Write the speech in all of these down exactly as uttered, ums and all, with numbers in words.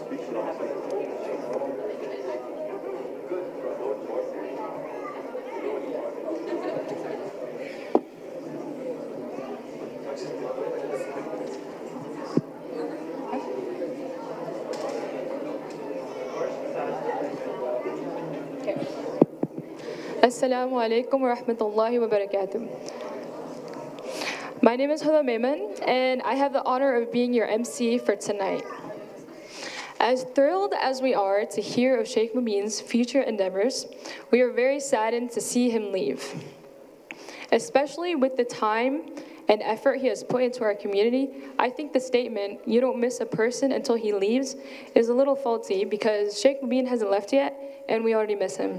Assalamu alaikum wa rahmatullahi wa barakatuh. My name is Huda Maiman, and I have the honor of being your M C for tonight. As thrilled as we are to hear of Sheikh Mubin's future endeavors, we are very saddened to see him leave. Especially with the time and effort he has put into our community, I think the statement, "you don't miss a person until he leaves," is a little faulty because Sheikh Mubin hasn't left yet, and we already miss him.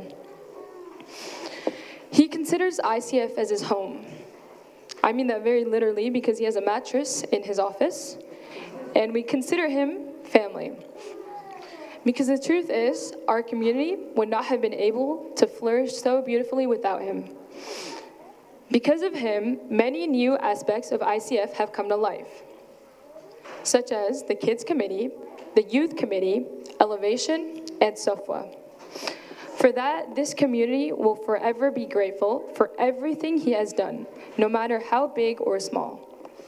He considers I C F as his home. I mean that very literally because he has a mattress in his office, and we consider him family. Because the truth is, our community would not have been able to flourish so beautifully without him. Because of him, many new aspects of I C F have come to life, such as the Kids Committee, the Youth Committee, Elevation, and Safwa. For that, this community will forever be grateful for everything he has done, no matter how big or small.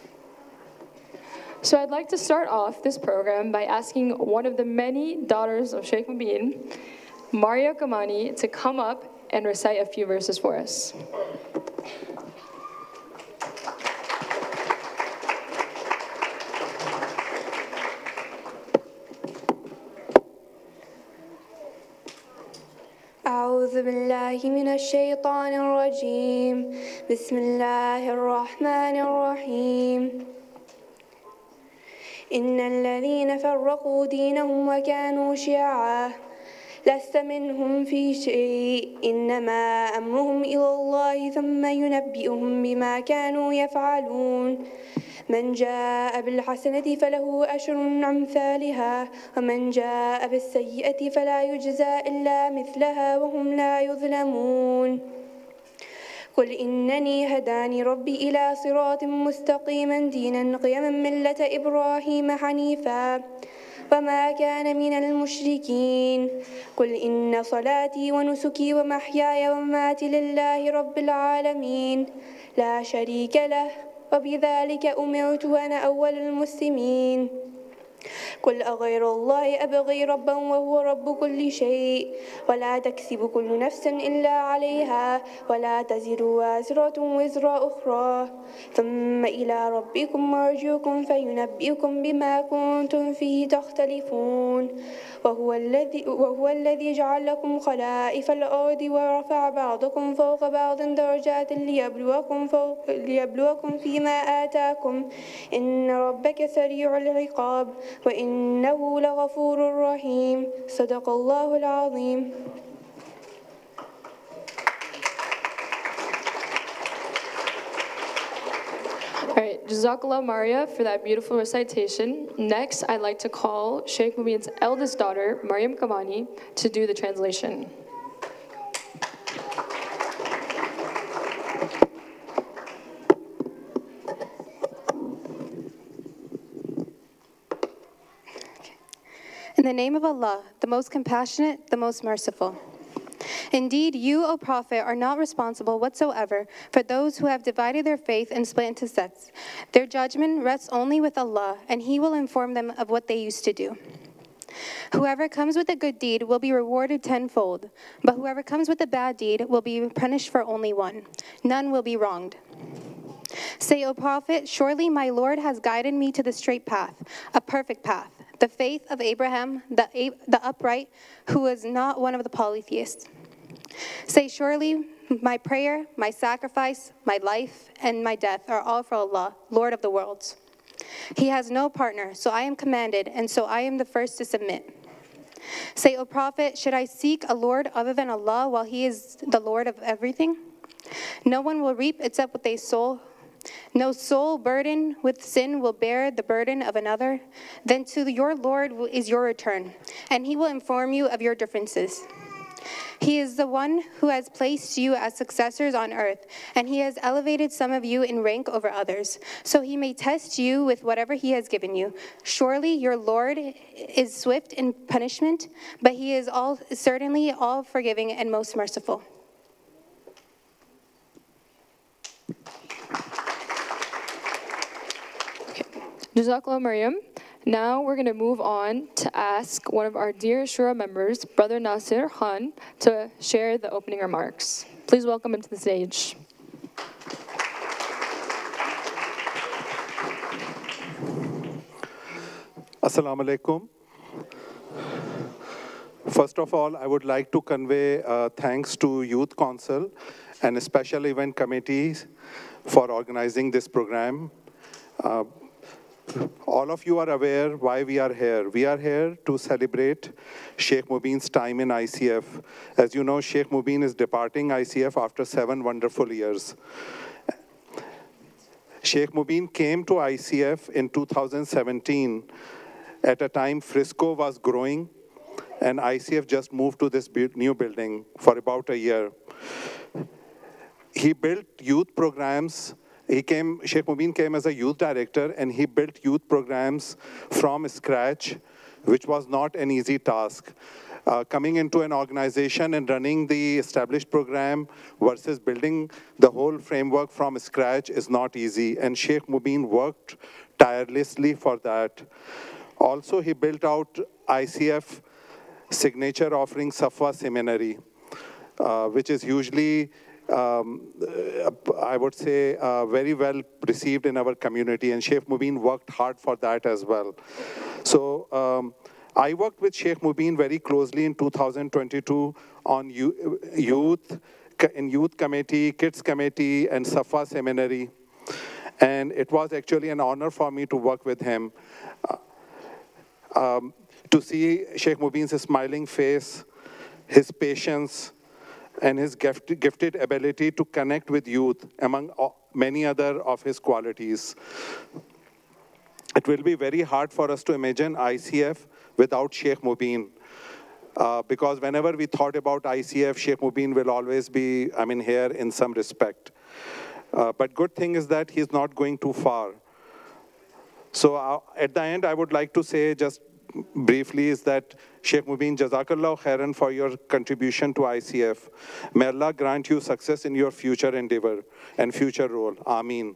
So I'd like to start off this program by asking one of the many daughters of Sheikh Mubin, Maria Kamani, to come up and recite a few verses for us. أعوذ بالله من الشيطان الرجيم بسم الله الرحمن الرحيم إن الذين فرقوا دينهم وكانوا شيعا لست منهم في شيء إنما أمرهم إلى الله ثم ينبئهم بما كانوا يفعلون من جاء بالحسنة فله أشر أمثالها ومن جاء بالسيئة فلا يجزى إلا مثلها وهم لا يظلمون قل إنني هداني ربي إلى صراط مستقيما دينا قيما ملة إبراهيم حنيفا وما كان من المشركين قل إن صلاتي ونسكي ومحياي ومماتي لله رب العالمين لا شريك له وبذلك أمرت وأنا أول المسلمين قل أغير الله أبغي ربا وهو رب كل شيء ولا تكسب كل نفس إلا عليها ولا تزر وازرة وزر أخرى ثم إلى ربكم مرجعكم فينبئكم بما كنتم فيه تختلفون وهو الذي وهو الذي جعل لكم خلائف الأرض ورفع بعضكم فوق بعض درجات ليبلوكم فوق ليبلوكم فيما آتاكم إن ربك سريع العقاب وإنه لغفور رحيم صدق الله العظيم. All right, Jazakallah Maria for that beautiful recitation. Next, I'd like to call Sheikh Mubin's eldest daughter, Mariam Kamani, to do the translation. In the name of Allah, the most compassionate, the most merciful. Indeed, you, O Prophet, are not responsible whatsoever for those who have divided their faith and split into sects. Their judgment rests only with Allah, and He will inform them of what they used to do. Whoever comes with a good deed will be rewarded tenfold, but whoever comes with a bad deed will be punished for only one. None will be wronged. Say, O Prophet, surely my Lord has guided me to the straight path, a perfect path, the faith of Abraham, the, the upright, who was not one of the polytheists. Say, surely my prayer, my sacrifice, my life, and my death are all for Allah, Lord of the worlds. He has no partner, so I am commanded, and so I am the first to submit. Say, O Prophet, should I seek a Lord other than Allah while He is the Lord of everything? No one will reap except what they sow. No soul burdened with sin will bear the burden of another. Then to your Lord is your return, and He will inform you of your differences. He is the one who has placed you as successors on earth, and he has elevated some of you in rank over others, so he may test you with whatever he has given you. Surely your Lord is swift in punishment, but he is all certainly all forgiving and most merciful. Jazakallah, Maryam. Now we're going to move on to ask one of our dear Shura members, Brother Nasir Khan, to share the opening remarks. Please welcome him to the stage. Assalamu alaikum. First of all, I would like to convey uh, thanks to Youth Council and Special Event Committees for organizing this program. Uh, All of you are aware why we are here. We are here to celebrate Sheikh Mubin's time in I C F. As you know, Sheikh Mubin is departing I C F after seven wonderful years. Sheikh Mubin came to I C F in two thousand seventeen at a time Frisco was growing and I C F just moved to this new building for about a year. He built youth programs. He came, Sheikh Mubin came as a youth director, and he built youth programs from scratch, which was not an easy task. Uh, coming into an organization and running the established program versus building the whole framework from scratch is not easy, and Sheikh Mubin worked tirelessly for that. Also, he built out I C F signature offering Safwa Seminary, uh, which is usually Um, I would say uh, very well received in our community, and Sheikh Mubin worked hard for that as well. So um, I worked with Sheikh Mubin very closely in two thousand twenty-two on youth, in youth committee, kids committee, and Safwa Seminary. And it was actually an honor for me to work with him. Uh, um, to see Sheikh Mubin's smiling face, his patience, and his gift, gifted ability to connect with youth, among many other of his qualities. It will be very hard for us to imagine I C F without Sheikh Mubin, uh, because whenever we thought about I C F, Sheikh Mubin will always be, I mean, here in some respect. Uh, but good thing is that he's not going too far. So uh, at the end, I would like to say just briefly is that Sheikh Mubin, Jazakallah khairan for your contribution to I C F. May Allah grant you success in your future endeavor and future role. Ameen.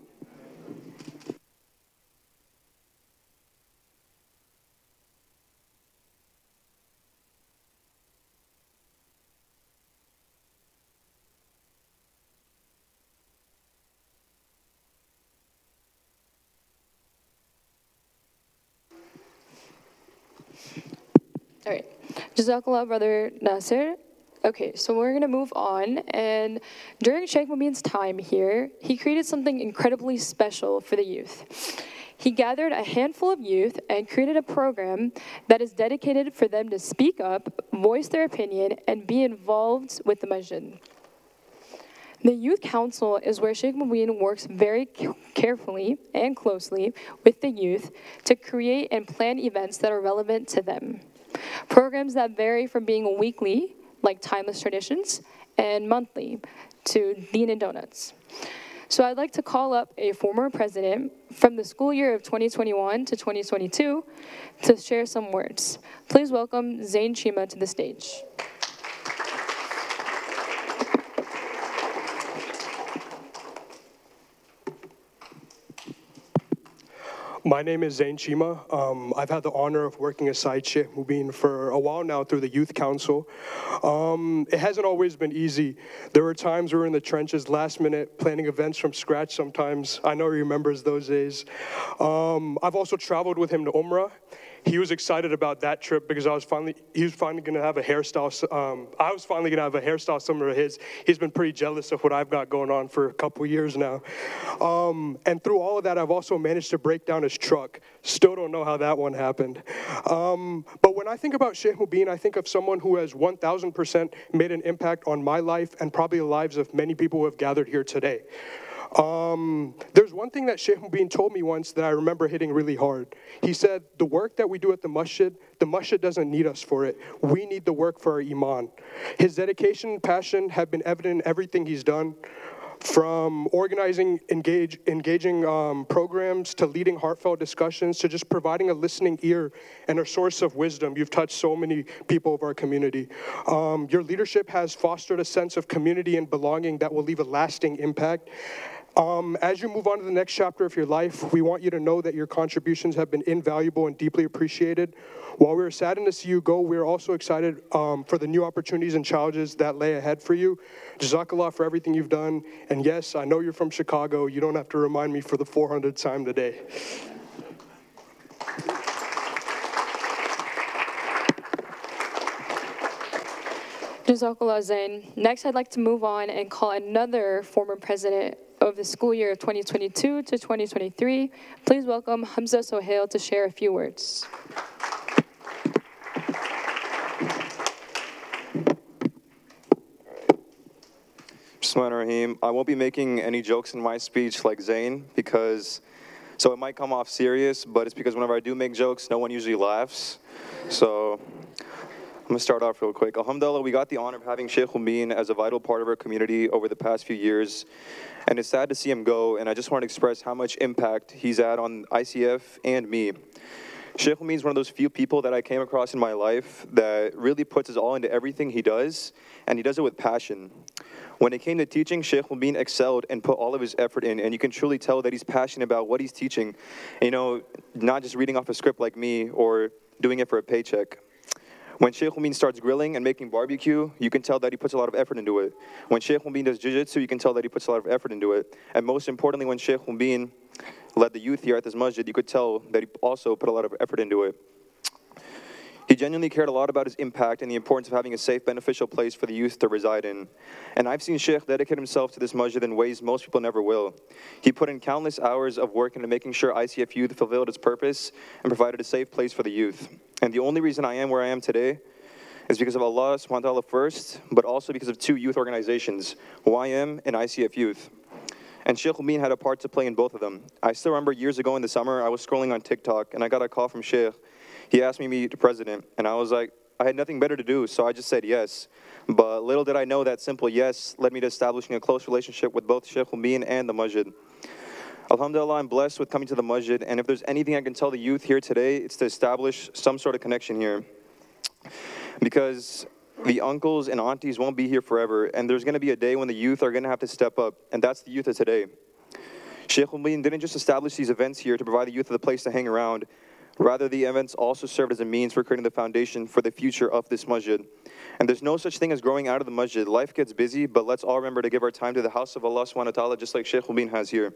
All right. Jazakallah, Brother Nasir. Okay, so we're going to move on. And during Sheikh Mubin's time here, he created something incredibly special for the youth. He gathered a handful of youth and created a program that is dedicated for them to speak up, voice their opinion, and be involved with the masjid. The Youth Council is where Sheikh Mubin works very carefully and closely with the youth to create and plan events that are relevant to them. Programs that vary from being weekly, like Timeless Traditions, and monthly, to Deen and Donuts. So I'd like to call up a former president from the school year of twenty twenty-one to twenty twenty-two to share some words. Please welcome Zain Chima to the stage. My name is Zain Chima. Um, I've had the honor of working aside Sheikh Mubin for a while now through the Youth Council. Um, it hasn't always been easy. There were times we were in the trenches last minute, planning events from scratch sometimes. I know he remembers those days. Um, I've also traveled with him to Umrah. He was excited about that trip because I was finally, he was finally gonna have a hairstyle, um, I was finally gonna have a hairstyle similar to his. He's been pretty jealous of what I've got going on for a couple years now. Um, and through all of that, I've also managed to break down his truck. Still don't know how that one happened. Um, but when I think about Sheikh Mubin, I think of someone who has one thousand percent made an impact on my life and probably the lives of many people who have gathered here today. Um, there's one thing that Sheikh Mubin told me once that I remember hitting really hard. He said, the work that we do at the masjid, the masjid doesn't need us for it. We need the work for our iman. His dedication and passion have been evident in everything he's done, from organizing engage, engaging um, programs to leading heartfelt discussions to just providing a listening ear and a source of wisdom. You've touched so many people of our community. Um, your leadership has fostered a sense of community and belonging that will leave a lasting impact. Um, as you move on to the next chapter of your life, we want you to know that your contributions have been invaluable and deeply appreciated. While we're saddened to see you go, we're also excited um, for the new opportunities and challenges that lay ahead for you. Jazakallah for everything you've done. And yes, I know you're from Chicago. You don't have to remind me for the four hundredth time today. Jazakallah Zain. Next, I'd like to move on and call another former president of the school year of twenty twenty-two to twenty twenty-three. Please welcome Hamza Sohail to share a few words. Bismillahirrahmanirrahim. I won't be making any jokes in my speech like Zain because, so it might come off serious, but it's because whenever I do make jokes, no one usually laughs. So I'm gonna start off real quick. Alhamdulillah, we got the honor of having Sheikh Mubin as a vital part of our community over the past few years. And it's sad to see him go, and I just want to express how much impact he's had on I C F and me. Sheikh Mubin is one of those few people that I came across in my life that really puts his all into everything he does, and he does it with passion. When it came to teaching, Sheikh Mubin excelled and put all of his effort in, and you can truly tell that he's passionate about what he's teaching. You know, not just reading off a script like me or doing it for a paycheck. When Sheikh Mubin starts grilling and making barbecue, you can tell that he puts a lot of effort into it. When Sheikh Mubin does jiu-jitsu, you can tell that he puts a lot of effort into it. And most importantly, when Sheikh Mubin led the youth here at this masjid, you could tell that he also put a lot of effort into it. He genuinely cared a lot about his impact and the importance of having a safe, beneficial place for the youth to reside in. And I've seen Sheikh dedicate himself to this masjid in ways most people never will. He put in countless hours of work into making sure I C F Youth fulfilled its purpose and provided a safe place for the youth. And the only reason I am where I am today is because of Allah subhanahu wa ta'ala first, but also because of two youth organizations, Y M and I C F Youth. And Sheikh Mubin had a part to play in both of them. I still remember years ago in the summer, I was scrolling on TikTok and I got a call from Sheikh. He asked me to meet the president, and I was like, I had nothing better to do, so I just said yes. But little did I know that simple yes led me to establishing a close relationship with both Sheikh Mubin and the masjid. Alhamdulillah, I'm blessed with coming to the masjid, and if there's anything I can tell the youth here today, it's to establish some sort of connection here. Because the uncles and aunties won't be here forever, and there's going to be a day when the youth are going to have to step up, and that's the youth of today. Sheikh Mubin didn't just establish these events here to provide the youth with a place to hang around. Rather, the events also served as a means for creating the foundation for the future of this masjid. And there's no such thing as growing out of the masjid. Life gets busy, but let's all remember to give our time to the house of Allah subhanahu wa ta'ala, just like Sheikh Mubin has here.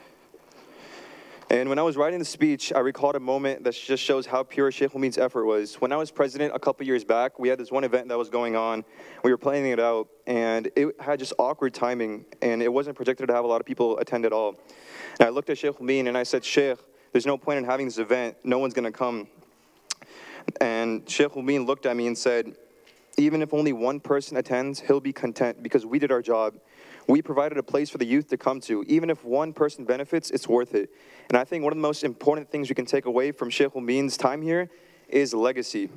And when I was writing the speech, I recalled a moment that just shows how pure Sheikh Mubin's effort was. When I was president a couple years back, we had this one event that was going on. We were planning it out, and it had just awkward timing, and it wasn't projected to have a lot of people attend at all. And I looked at Sheikh Mubin and I said, Sheikh, there's no point in having this event. No one's going to come. And Sheikh Mubin looked at me and said, even if only one person attends, he'll be content because we did our job. We provided a place for the youth to come to. Even if one person benefits, it's worth it. And I think one of the most important things we can take away from Sheikh Mubin's time here is legacy.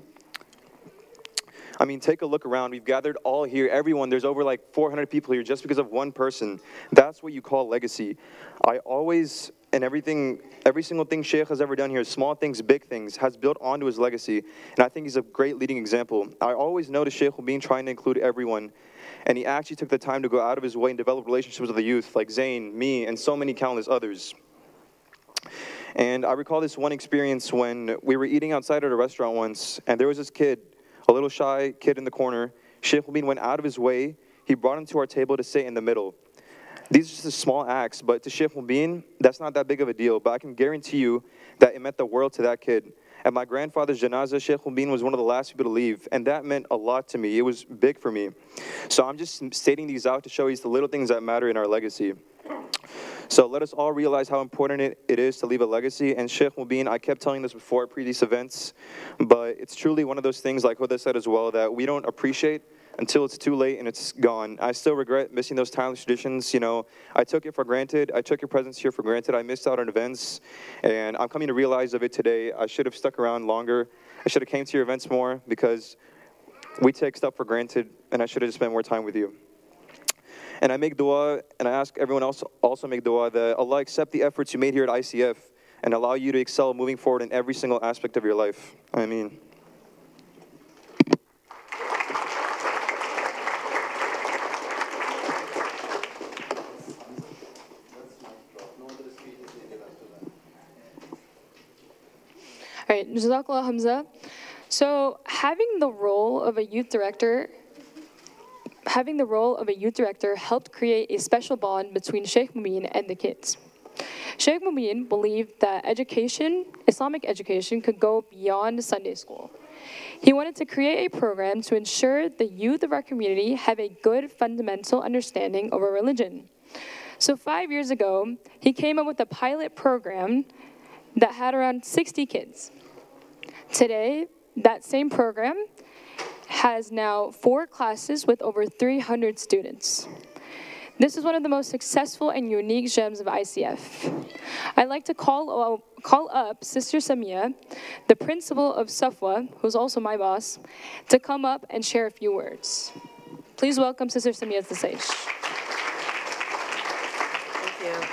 I mean, take a look around. We've gathered all here, everyone. There's over like four hundred people here just because of one person. That's what you call legacy. I always, and everything, every single thing Sheikh has ever done here, small things, big things, has built onto his legacy. And I think he's a great leading example. I always notice Sheikh Mubin trying to include everyone. And he actually took the time to go out of his way and develop relationships with the youth, like Zain, me, and so many countless others. And I recall this one experience when we were eating outside at a restaurant once, and there was this kid, a little shy kid in the corner. Sheikh Mubin went out of his way. He brought him to our table to sit in the middle. These are just small acts, but to Sheikh Mubin, that's not that big of a deal. But I can guarantee you that it meant the world to that kid. At my grandfather's janazah, Sheikh Mubin was one of the last people to leave, and that meant a lot to me. It was big for me. So I'm just stating these out to show you the little things that matter in our legacy. So let us all realize how important it, it is to leave a legacy. And Sheikh Mubin, I kept telling this before previous events, but it's truly one of those things, like Huda said as well, that we don't appreciate until it's too late and it's gone. I still regret missing those timeless traditions. You know, I took it for granted. I took your presence here for granted. I missed out on events, and I'm coming to realize of it today. I should have stuck around longer. I should have came to your events more, because we take stuff for granted, and I should have just spent more time with you. And I make dua, and I ask everyone else also make dua that Allah accept the efforts you made here at I C F and allow you to excel moving forward in every single aspect of your life. Ameen. All right, Jazakallah Hamza. So having the role of a youth director, having the role of a youth director helped create a special bond between Sheikh Mubin and the kids. Sheikh Mubin believed that education, Islamic education, could go beyond Sunday school. He wanted to create a program to ensure the youth of our community have a good fundamental understanding of our religion. So five years ago, he came up with a pilot program that had around sixty kids. Today, that same program has now four classes with over three hundred students. This is one of the most successful and unique gems of I C F. I'd like to call, uh, call up Sister Samia, the principal of Safwa, who's also my boss, to come up and share a few words. Please welcome Sister Samia to the stage. Thank you.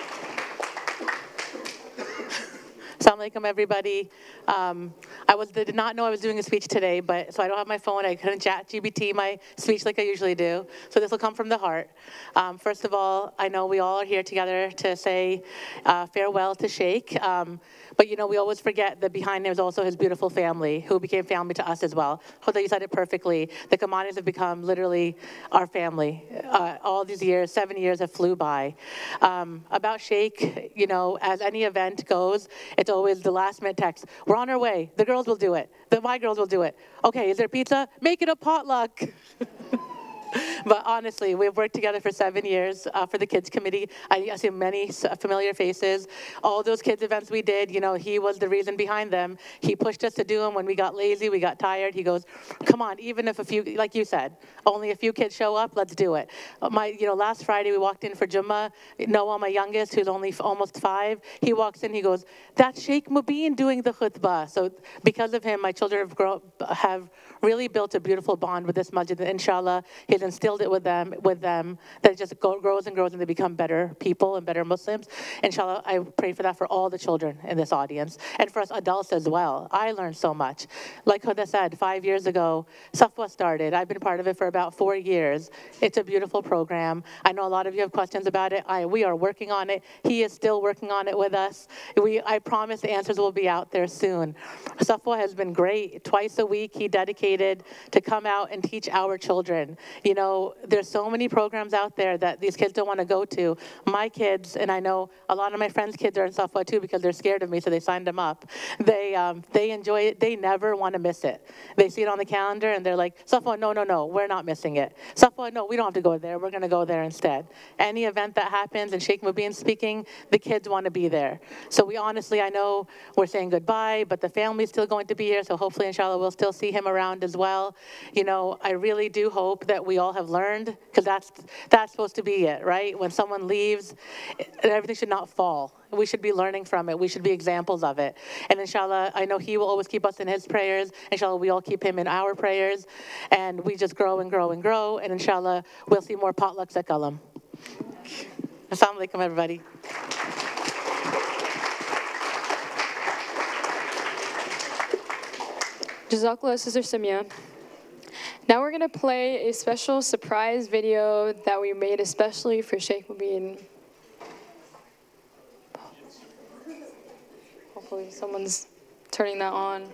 Assalamu alaikum, everybody. Um, I was, did not know I was doing a speech today, but so I don't have my phone. I couldn't chat G B T my speech like I usually do. So this will come from the heart. Um, first of all, I know we all are here together to say uh, farewell to Sheikh. Um, but you know, we always forget that behind him is also his beautiful family, who became family to us as well. Huda, you said it perfectly. The Kamanis have become literally our family. Uh, all these years, seven years have flew by. Um, about Sheikh, you know, as any event goes, it's always the last minute text. We're on our way. The girls will do it. The my girls will do it. Okay, is there pizza? Make it a potluck. But honestly, we've worked together for seven years uh, for the kids committee. I, I see many familiar faces. All those kids events we did, you know, he was the reason behind them. He pushed us to do them when we got lazy, we got tired. He goes, come on, even if a few, like you said, only a few kids show up, let's do it. Uh, my, you know, last Friday we walked in for Jummah. Noah, my youngest, who's only f almost five, he walks in, he goes, that's Sheikh Mubin doing the khutbah. So because of him, my children have, grow, have really built a beautiful bond with this masjid. Inshallah, he's instilled it with them, with them that it just go, grows and grows and they become better people and better Muslims. Inshallah, I pray for that for all the children in this audience and for us adults as well. I learned so much. Like Huda said, five years ago, Safwa started. I've been part of it for about four years. It's a beautiful program. I know a lot of you have questions about it. I, we are working on it. He is still working on it with us. We, I promise the answers will be out there soon. Safwa has been great. Twice a week, he dedicated to come out and teach our children. You know, there's so many programs out there that these kids don't want to go to. My kids, and I know a lot of my friends' kids are in Safwa too because they're scared of me, so they signed them up. They, um, they enjoy it. They never want to miss it. They see it on the calendar and they're like, Safwa, no, no, no, we're not missing it. Safwa, no, we don't have to go there. We're going to go there instead. Any event that happens and Sheikh Mubin speaking, the kids want to be there. So we honestly, I know we're saying goodbye, but the family's still going to be here, so hopefully, inshallah, we'll still see him around as well. You know, I really do hope that we all have learned, because that's, that's supposed to be it, right? When someone leaves, everything should not fall. We should be learning from it. We should be examples of it. And inshallah, I know he will always keep us in his prayers. Inshallah, we all keep him in our prayers. And we just grow and grow and grow. And inshallah, we'll see more potlucks at Kalam. Assalamu alaikum, everybody. Jazakallah, Sister Samia. Now we're going to play a special surprise video that we made especially for Sheikh Mubin. Hopefully someone's turning that on.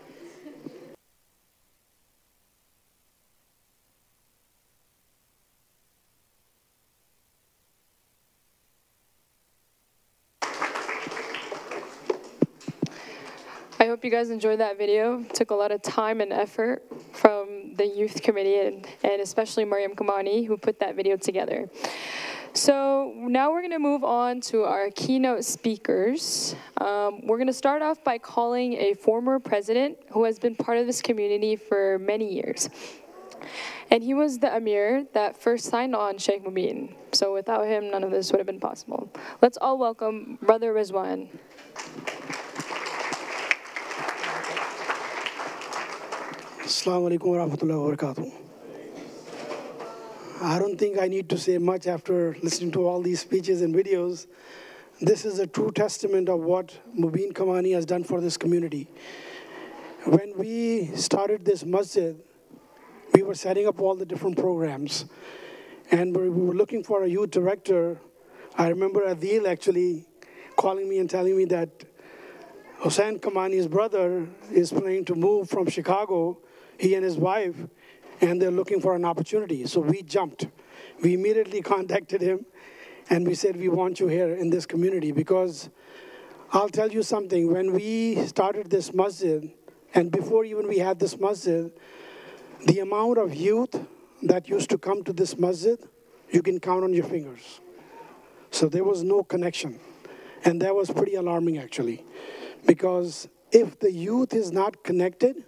I hope you guys enjoyed that video. It took a lot of time and effort from the youth committee and, and especially Mariam Kamani, who put that video together. So now we're going to move on to our keynote speakers. Um, we're going to start off by calling a former president who has been part of this community for many years. And he was the Amir that first signed on Sheikh Mubin. So without him, none of this would have been possible. Let's all welcome Brother Rizwan. Assalamu alaikum wa rahmatullahi wa barakatuh. I don't think I need to say much after listening to all these speeches and videos. This is a true testament of what Mubin Kamani has done for this community. When we started this masjid, we were setting up all the different programs. And we were looking for a youth director. I remember Adil actually calling me and telling me that Hussein Kamani's brother is planning to move from Chicago, he and his wife, and they're looking for an opportunity. So we jumped. We immediately contacted him, and we said, we want you here in this community, because I'll tell you something. When we started this masjid, and before even we had this masjid, the amount of youth that used to come to this masjid, you can count on your fingers. So there was no connection. And that was pretty alarming, actually, because if the youth is not connected,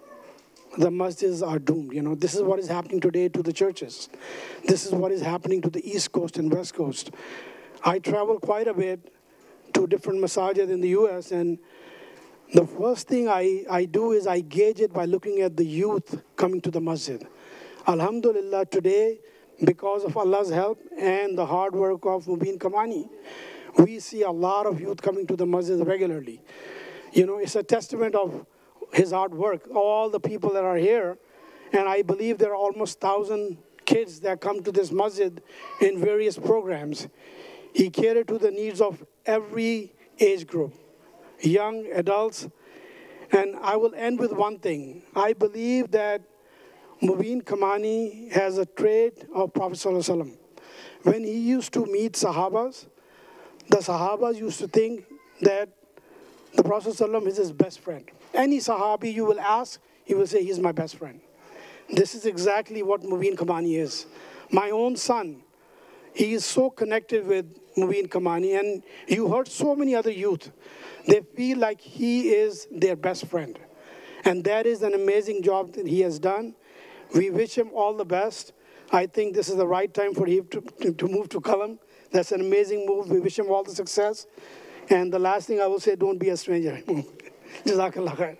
the masjids are doomed. You know, this is what is happening today to the churches. This is what is happening to the East Coast and West Coast. I travel quite a bit to different masajid in the U S, and the first thing I, I do is I gauge it by looking at the youth coming to the masjid. Alhamdulillah, today, because of Allah's help and the hard work of Mubin Kamani, we see a lot of youth coming to the masjid regularly. You know, it's a testament of his hard work, all the people that are here. And I believe there are almost one thousand kids that come to this masjid in various programs. He catered to the needs of every age group, young, adults. And I will end with one thing. I believe that Mubin Kamani has a trait of Prophet Sallallahu Alaihi Wasallam. When he used to meet Sahabas, the Sahabas used to think that the Prophet ﷺ is his best friend. Any Sahabi you will ask, he will say, he's my best friend. This is exactly what Mubin Kamani is. My own son, he is so connected with Mubin Kamani, and you heard so many other youth. They feel like he is their best friend. And that is an amazing job that he has done. We wish him all the best. I think this is the right time for him to, to, to move to Qalam. That's an amazing move. We wish him all the success. And the last thing I will say, don't be a stranger. Jazakallah khair.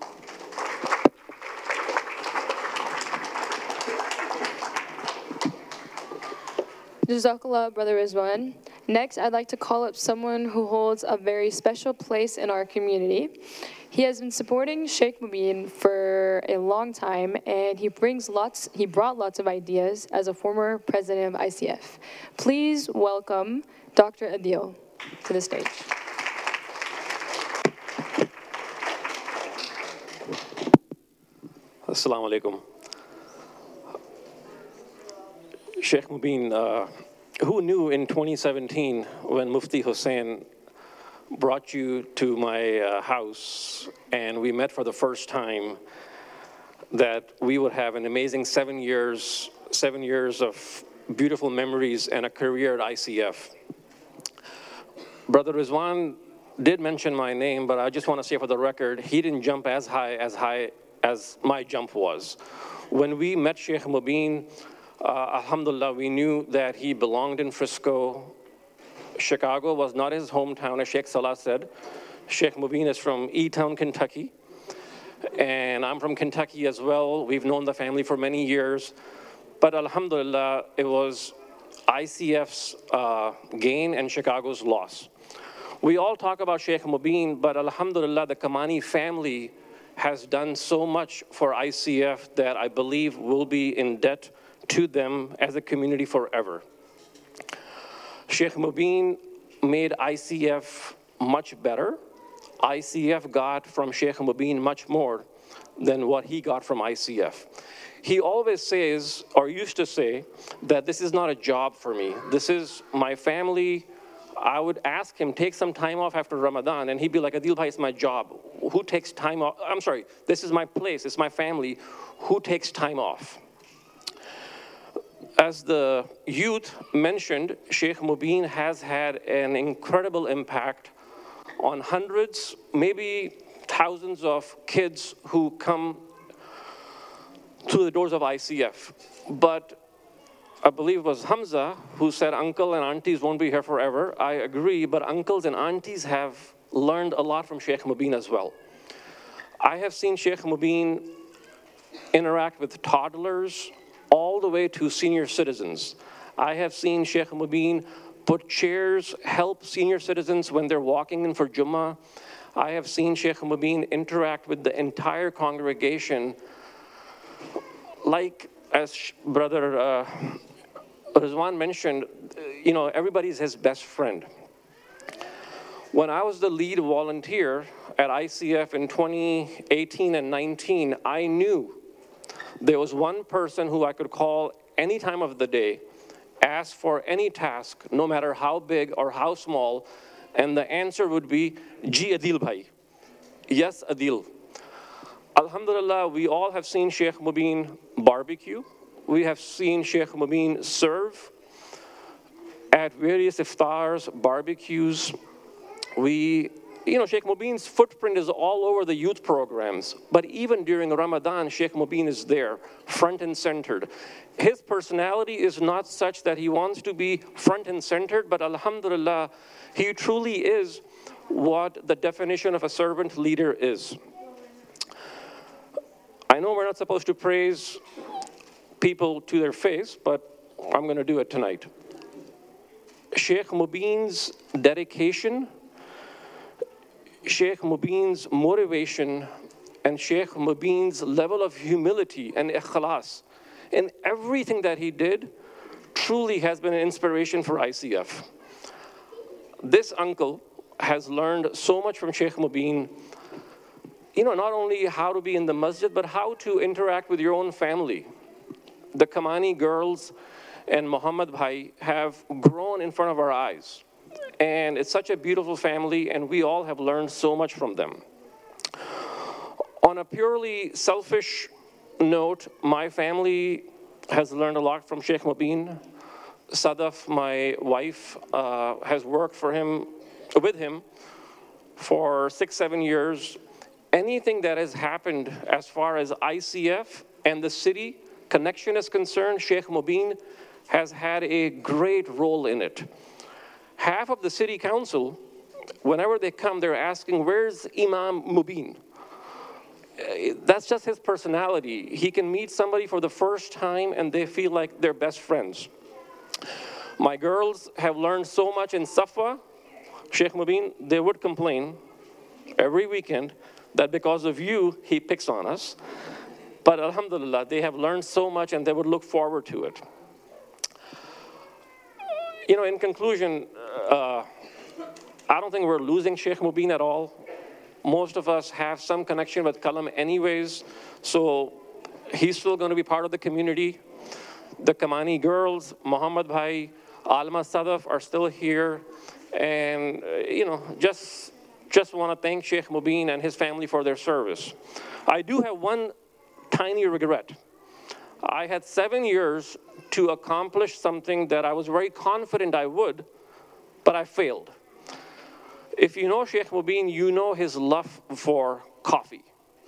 Jazakallah, Brother Rizwan. Next, I'd like to call up someone who holds a very special place in our community. He has been supporting Sheikh Mubin for a long time, and he brings lots. He brought lots of ideas as a former president of I C F. Please welcome Doctor Adil to the stage. Assalamu alaikum. Sheikh Mubin, uh, who knew in twenty seventeen when Mufti Hussain brought you to my uh, house and we met for the first time that we would have an amazing seven years, seven years of beautiful memories and a career at I C F. Brother Rizwan did mention my name, but I just want to say for the record, he didn't jump as high as high as my jump was. When we met Sheikh Mubin, uh, alhamdulillah, we knew that he belonged in Frisco. Chicago was not his hometown, as Sheikh Salah said. Sheikh Mubin is from E-Town, Kentucky. And I'm from Kentucky as well. We've known the family for many years. But alhamdulillah, it was I C F's uh, gain and Chicago's loss. We all talk about Sheikh Mubin, but alhamdulillah, the Kamani family has done so much for I C F that I believe will be in debt to them as a community forever. Sheikh Mubin made I C F much better. I C F got from Sheikh Mubin much more than what he got from I C F. He always says, or used to say, that this is not a job for me. This is my family. I would ask him, take some time off after Ramadan, and he'd be like, Adil Bhai, it's my job. Who takes time off? I'm sorry, this is my place, it's my family. Who takes time off? as the youth mentioned, Sheikh Mubin has had an incredible impact on hundreds, maybe thousands of kids who come to the doors of I C F. But I believe it was Hamza who said uncle and aunties won't be here forever. I agree, but uncles and aunties have learned a lot from Sheikh Mubin as well. I have seen Sheikh Mubin interact with toddlers all the way to senior citizens. I have seen Sheikh Mubin put chairs, help senior citizens when they're walking in for Jummah. I have seen Sheikh Mubin interact with the entire congregation, like as Brother uh, Rizwan mentioned, you know, everybody's his best friend. When I was the lead volunteer at I C F in twenty eighteen and nineteen, I knew there was one person who I could call any time of the day, ask for any task, no matter how big or how small, and the answer would be, Ji Adil Bhai. Yes, Adil. Alhamdulillah, we all have seen Sheikh Mubin barbecue. We have seen Sheikh Mubin serve at various iftars, barbecues. We, you know, Sheikh Mubin's footprint is all over the youth programs, but even during Ramadan, Sheikh Mubin is there, front and centered. His personality is not such that he wants to be front and centered, but alhamdulillah, he truly is what the definition of a servant leader is. I know we're not supposed to praise people to their face, but I'm going to do it tonight. Sheikh Mubin's dedication, Sheikh Mubin's motivation, and Sheikh Mubin's level of humility and ikhlas in everything that he did truly has been an inspiration for I C F. This uncle has learned so much from Sheikh Mubin, you know, not only how to be in the masjid, but how to interact with your own family. The Kamani girls and Muhammad Bhai have grown in front of our eyes. And it's such a beautiful family, and we all have learned so much from them. On a purely selfish note, my family has learned a lot from Sheikh Mubin. Sadaf, my wife, uh, has worked for him, with him for six, seven years. Anything that has happened as far as I C F and the city connection is concerned, Sheikh Mubin has had a great role in it. Half of the city council, whenever they come, they're asking, where's Imam Mubin? That's just his personality. He can meet somebody for the first time and they feel like they're best friends. My girls have learned so much in Safa. Sheikh Mubin, they would complain every weekend that because of you, he picks on us. But alhamdulillah, they have learned so much and they would look forward to it. You know, in conclusion, uh, I don't think we're losing Sheikh Mubin at all. Most of us have some connection with Qalam anyways, so he's still going to be part of the community. The Kamani girls, Muhammad Bhai, Alma Sadaf are still here. And, uh, you know, just, just want to thank Sheikh Mubin and his family for their service. I do have one tiny regret. I had seven years to accomplish something that I was very confident I would, but I failed. If you know Sheikh Mubin, you know his love for coffee.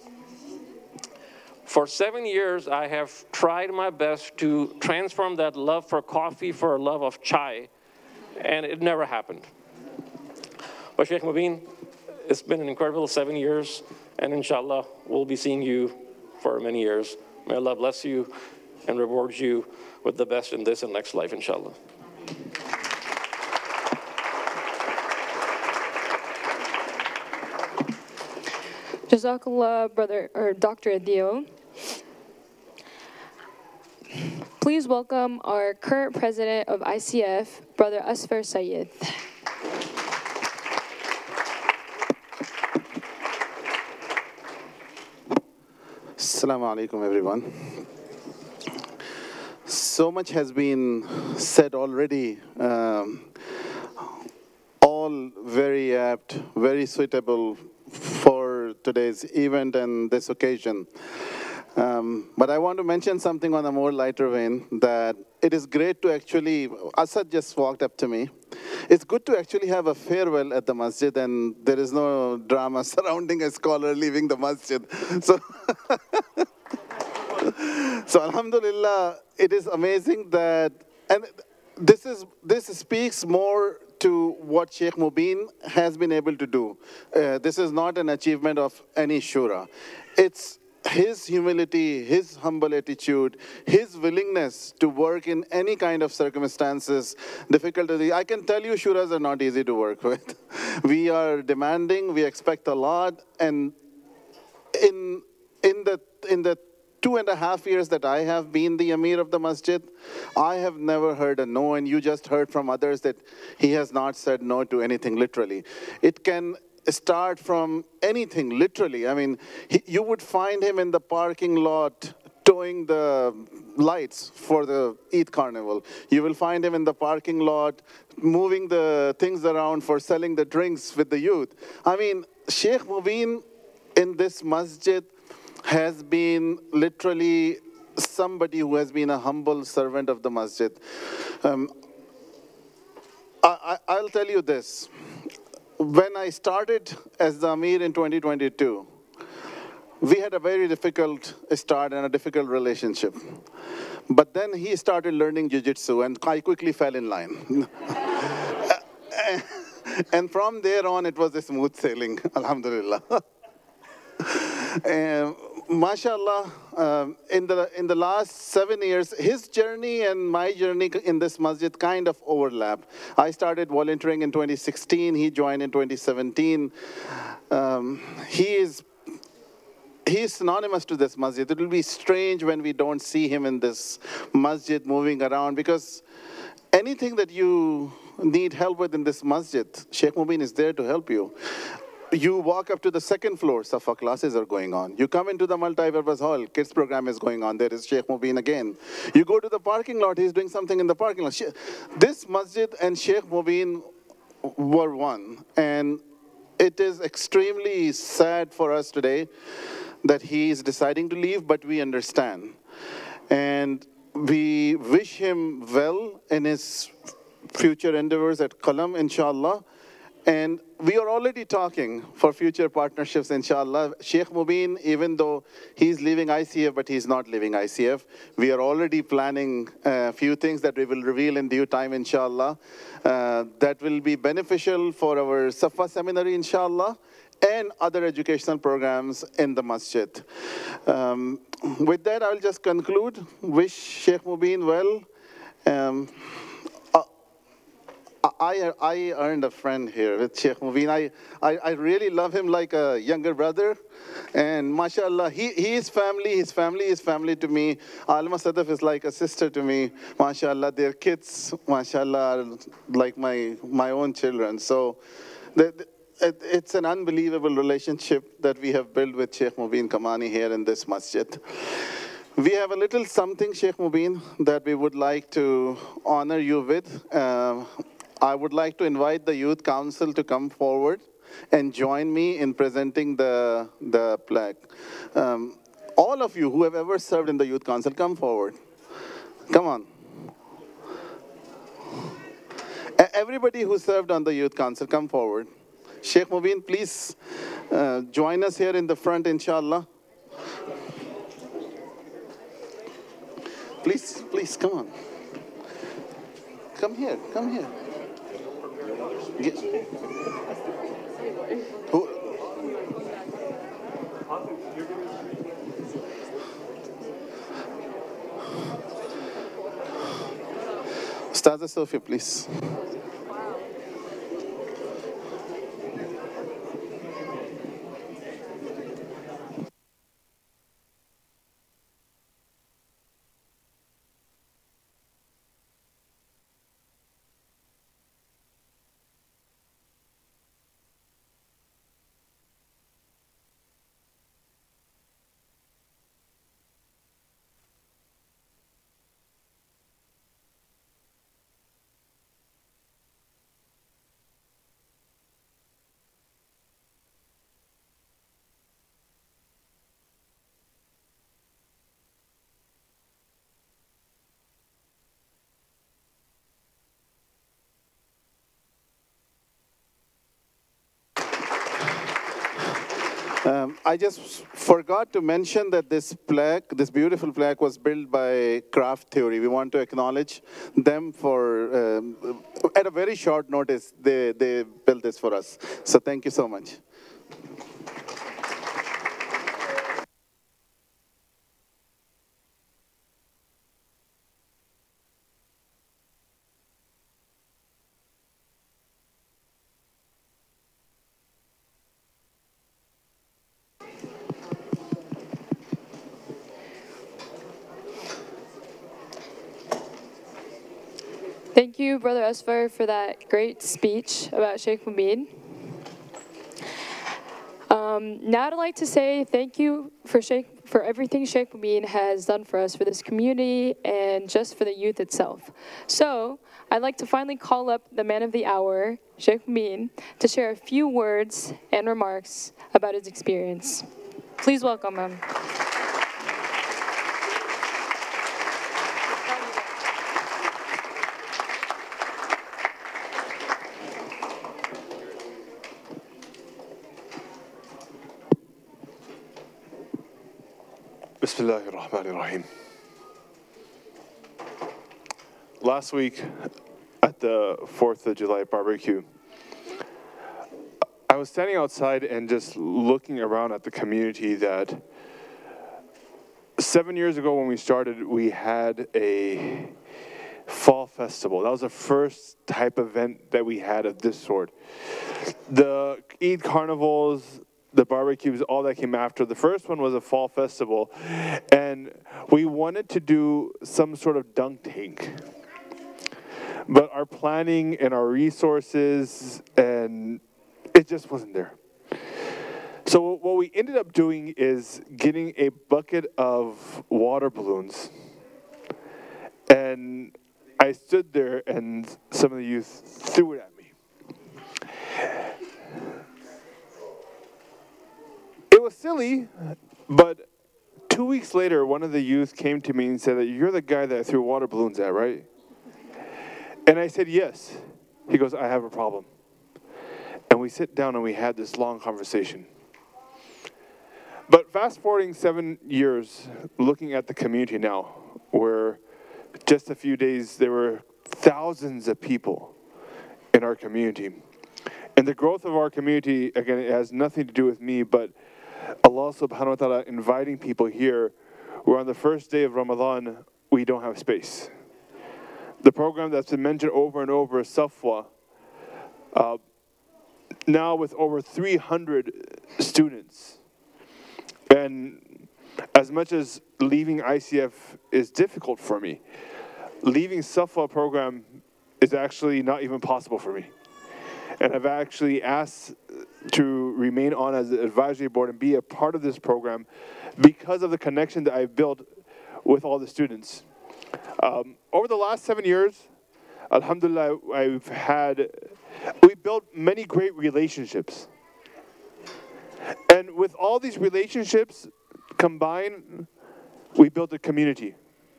For seven years, I have tried my best to transform that love for coffee for a love of chai, and it never happened. But Sheikh Mubin, it's been an incredible seven years, and inshallah, we'll be seeing you for many years. May Allah bless you and reward you with the best in this and next life, inshallah. Jazakallah, brother, or Doctor Adil. Please welcome our current president of I C F, Brother Asfar Sayyid. Assalamu alaikum, everyone. So much has been said already, um, all very apt, very suitable for today's event and this occasion. Um, but I want to mention something on a more lighter vein, that it is great to actually, Asad just walked up to me. It's good to actually have a farewell at the masjid, and there is no drama surrounding a scholar leaving the masjid. So, so alhamdulillah, it is amazing that, and this is this speaks more to what Sheikh Mubin has been able to do. Uh, this is not an achievement of any shura. It's his humility, his humble attitude, his willingness to work in any kind of circumstances, difficulty. I can tell you shuras are not easy to work with. We are demanding, we expect a lot, and in, in, the, in the two and a half years that I have been the Amir of the Masjid, I have never heard a no, and you just heard from others that he has not said no to anything, literally. It can start from anything, literally. I mean, he, you would find him in the parking lot towing the lights for the Eid Carnival. You will find him in the parking lot moving the things around for selling the drinks with the youth. I mean, Sheikh Mubin in this masjid has been literally somebody who has been a humble servant of the masjid. Um, I, I, I'll tell you this. When I started as the Amir in twenty twenty-two, we had a very difficult start and a difficult relationship. But then he started learning jiu-jitsu, and I quickly fell in line. And from there on, it was a smooth sailing, alhamdulillah. Uh, mashallah, um, in, the, in the last seven years, his journey and my journey in this masjid kind of overlap. I started volunteering in twenty sixteen, he joined in twenty seventeen. Um, he is He is synonymous to this masjid. It will be strange when we don't see him in this masjid moving around, because anything that you need help with in this masjid, Sheikh Mubin is there to help you. You walk up to the second floor, Safa classes are going on. You come into the multi-purpose hall, kids program is going on. There is Sheikh Mubin again. You go to the parking lot, he's doing something in the parking lot. This masjid and Sheikh Mubin were one. And it is extremely sad for us today that he is deciding to leave, but we understand. And we wish him well in his future endeavors at Qalam, inshallah. And we are already talking for future partnerships, inshallah. Sheikh Mubin, even though he's leaving I C F, but he's not leaving I C F, we are already planning a few things that we will reveal in due time, inshallah, uh, that will be beneficial for our Safa seminary, inshallah, and other educational programs in the masjid. Um, with that, I'll just conclude. Wish Sheikh Mubin well. Um, I, I earned a friend here with Sheikh Mubin. I, I, I really love him like a younger brother. And mashallah, he, he is family, his family is family to me. Alma Sadaf is like a sister to me. Mashallah, their kids, mashallah, are like my, my own children. So the, the, it, it's an unbelievable relationship that we have built with Sheikh Mubin Kamani here in this masjid. We have a little something, Sheikh Mubin, that we would like to honor you with. Uh, I would like to invite the Youth Council to come forward and join me in presenting the, the plaque. Um, all of you who have ever served in the Youth Council, come forward. Come on. Everybody who served on the Youth Council, come forward. Sheikh Mubin, please uh, join us here in the front, inshallah. Please, please, come on. Come here, come here. Get, who, Ustaza Sophia, please. Um, I just forgot to mention that this plaque, this beautiful plaque, was built by Craft Theory. We want to acknowledge them for, um, at a very short notice, they, they built this for us. So thank you so much. Thank you, Brother Asfar, for that great speech about Sheikh Mubin. Um, now I'd like to say thank you for Sheikh, for everything Sheikh Mubin has done for us, for this community, and just for the youth itself. So I'd like to finally call up the man of the hour, Sheikh Mubin, to share a few words and remarks about his experience. Please welcome him. Bismillahir Rahmanir Rahim. Last week at the fourth of July barbecue, I was standing outside and just looking around at the community that seven years ago when we started, we had a fall festival. That was the first type of event that we had of this sort. The Eid carnivals, the barbecues, all that came after. The first one was a fall festival, and we wanted to do some sort of dunk tank. But our planning and our resources, and it just wasn't there. So what we ended up doing is getting a bucket of water balloons. And I stood there, and some of the youth threw it at me. It was silly, but two weeks later, one of the youth came to me and said that you're the guy that I threw water balloons at, right? And I said, yes. He goes, I have a problem. And we sit down and we had this long conversation. But fast forwarding seven years, looking at the community now, where just a few days there were thousands of people in our community. And the growth of our community, again, it has nothing to do with me, but Allah subhanahu wa ta'ala inviting people here, where on the first day of Ramadan, we don't have space. The program that's been mentioned over and over, Safwa, uh, now with over three hundred students. And as much as leaving I C F is difficult for me, leaving Safwa program is actually not even possible for me. And I've actually asked to remain on as an advisory board and be a part of this program because of the connection that I've built with all the students. Um, over the last seven years, alhamdulillah, I've had, we built many great relationships. And with all these relationships combined, we built a community.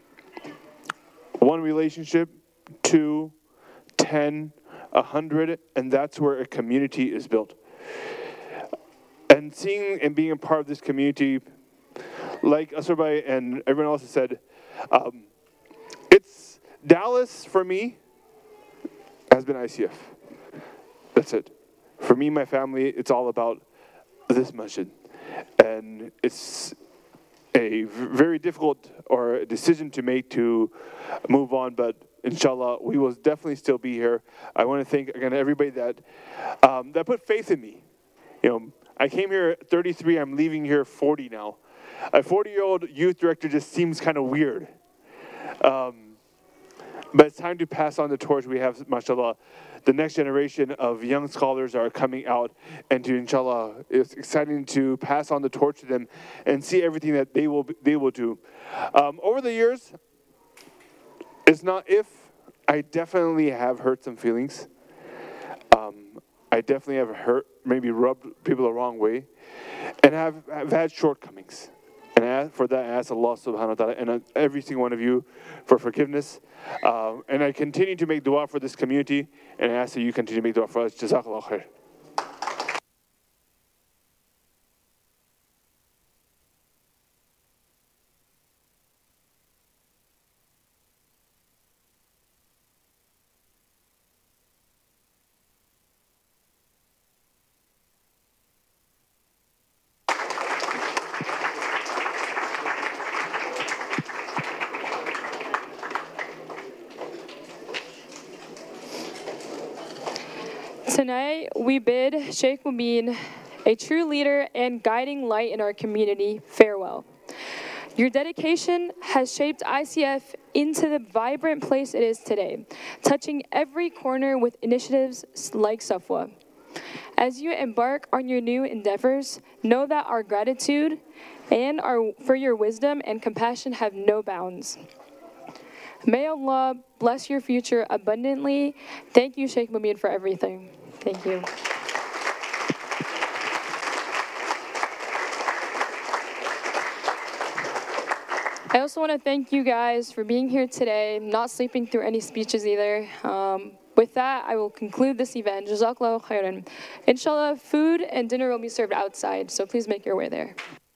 One relationship, two, ten, a hundred, and that's where a community is built. And seeing and being a part of this community, like Asrbai and everyone else has said, um, it's Dallas for me has been I C F. That's it. For me, my family, it's all about this masjid. And it's a very difficult or a decision to make to move on, but inshallah, we will definitely still be here. I want to thank again everybody that um, that put faith in me. You know, I came here at thirty-three. I'm leaving here forty now. A forty-year-old youth director just seems kind of weird. Um, but it's time to pass on the torch. We have, mashallah, the next generation of young scholars are coming out, and to inshallah, it's exciting to pass on the torch to them and see everything that they will they will do. Um, over the years, it's not if, I definitely have hurt some feelings. Um, I definitely have hurt, maybe rubbed people the wrong way, and have, have had shortcomings. And I ask, for that, I ask Allah subhanahu wa ta'ala and uh, every single one of you for forgiveness. Um, and I continue to make dua for this community, and I ask that you continue to make dua for us. Jazakallah khair. Tonight, we bid Sheikh Mubin, a true leader and guiding light in our community, farewell. Your dedication has shaped I C F into the vibrant place it is today, touching every corner with initiatives like Safwa. As you embark on your new endeavors, know that our gratitude and our, for your wisdom and compassion have no bounds. May Allah bless your future abundantly. Thank you, Sheikh Mubin, for everything. Thank you. I also want to thank you guys for being here today, not sleeping through any speeches either. Um, with that, I will conclude this event. Jazakallahu khairan. Inshallah, food and dinner will be served outside, so please make your way there.